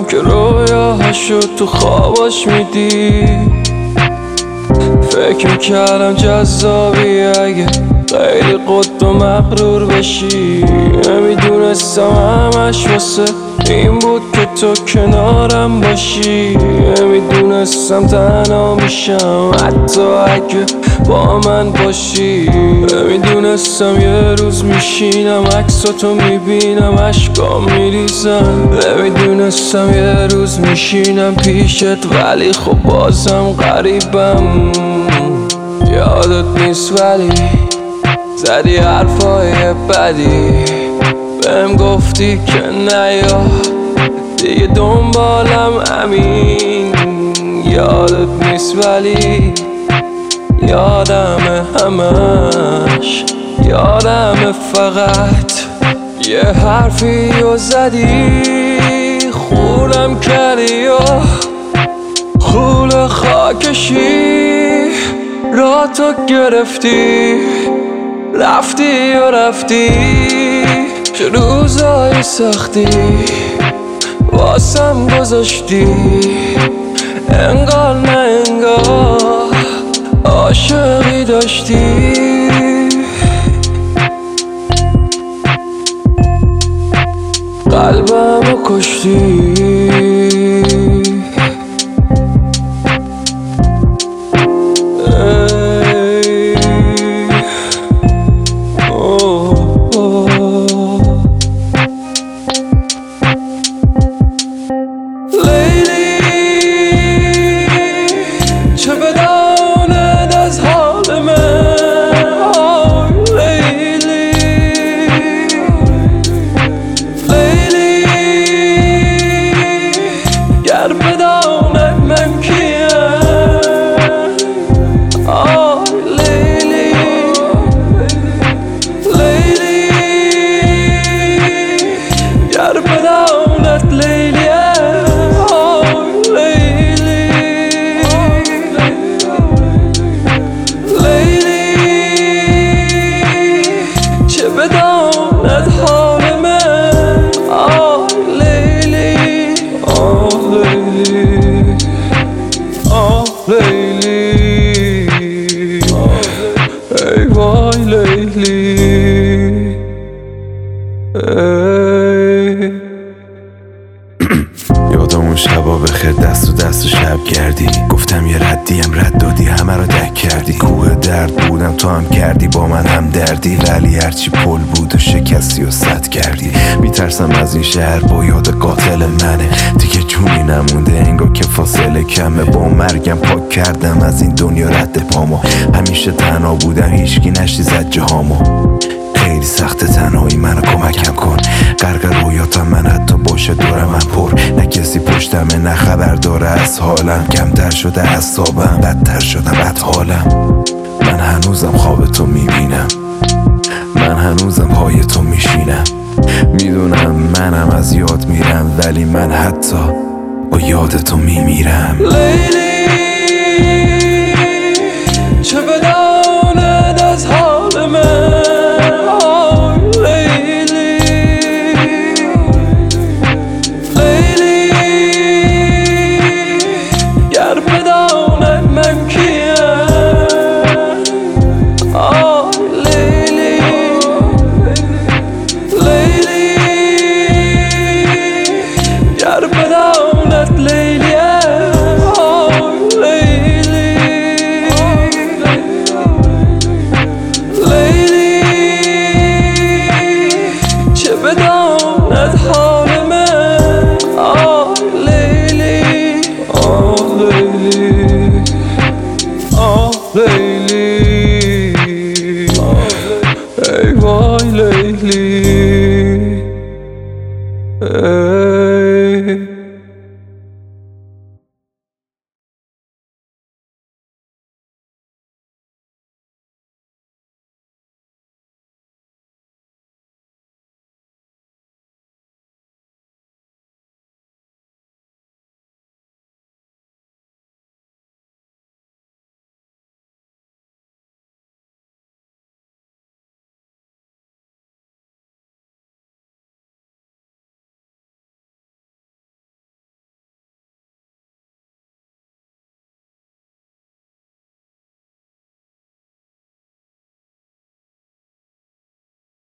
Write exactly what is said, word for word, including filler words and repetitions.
که رویاهاشو تو خواباش میدی. فکر میکردم جذابی اگه خیلی قد و مغرور بشی. نمیدونستم همش واسه این بود که تو کنارم باشی. نمیدونستم تنها میشم حتی اگه با من باشی. نمیدونستم یه روز میشینم عکساتو میبینم عشقام میریزن. نمیدونستم یه روز میشینم پیشت ولی خب بازم غریبم. یادت نیست ولی زدی حرفای بدی بهم گفتی که نیا دیگه دنبالم امین. یادت نیست ولی یادم همش یادم فقط یه حرفی رو زدی خونم کردی و خول خاکشی را تو گرفتی رفتی و رفتی. چه روزای سختی واسم گذاشتی انگار نه انگار عاشقی داشتی. قلبمو کشتی. ای وای لیلی یادم اون شبا بخیر دست و دست و شب کردی. گفتم یه ردیم رد دادی همه رو دک کردی. کوه درد بودم تو هم کردی با من هم دردی. ولی هرچی پل بود و شکستی و سد کردی. میترسم از این شهر با یاد قاتل منه. دیگه جونی نمونده انگار که فاصله کمه. با مرگم پاک کردم از این دنیا رد پامو. همیشه تنها بودم هیچکی نشتی زد جهامو. خیلی سخت تنهایی منو کمکم کن. غرق رویاتم من حتی باشه دورم من پر. نه کسی پشتمه نه خبر داره از حالم. کمتر شده اعصابم بدتر شده بد حالم. من هنوزم خواب تو میبینم. من هنوزم پای تو میشینم. میدونم منم از یاد میرم ولی من حتی با یاد تو میمیرم. لیلی چه بداند از حال من. Hey